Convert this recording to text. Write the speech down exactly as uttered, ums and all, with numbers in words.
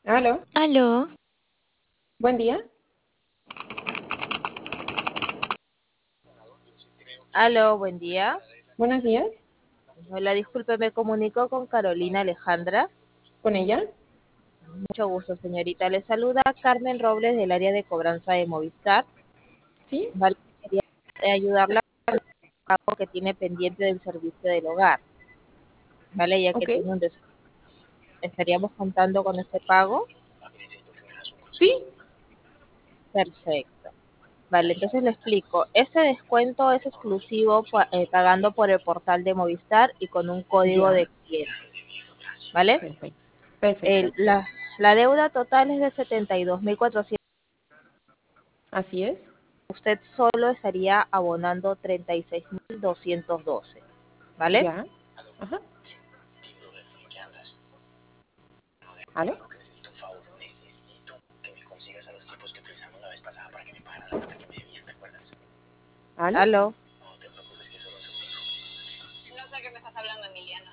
Aló, Aló, buen día, Aló, buen día. buenos días, Hola, disculpe, me comunico con Carolina Alejandra. ¿con ella? Mucho gusto, señorita. Le saluda Carmen Robles del área de cobranza de Movistar. ¿Sí? Vale, quería eh, ayudarla con el pago que tiene pendiente del servicio del hogar. Vale, ya que Ok, tiene un des- estaríamos contando con este pago. sí, Perfecto. Vale, entonces le explico. Este descuento es exclusivo pa- eh, pagando por el portal de Movistar y con un código ya, de cliente. ¿Vale? perfecto, El- perfecto, la, la deuda total es de setenta y dos mil cuatrocientos. así es, Usted solo estaría abonando treinta y seis mil doscientos doce, ¿vale? ya, ajá, ¿aló? ¿Aló? ¿Aló? No sé qué me estás hablando, Emiliano.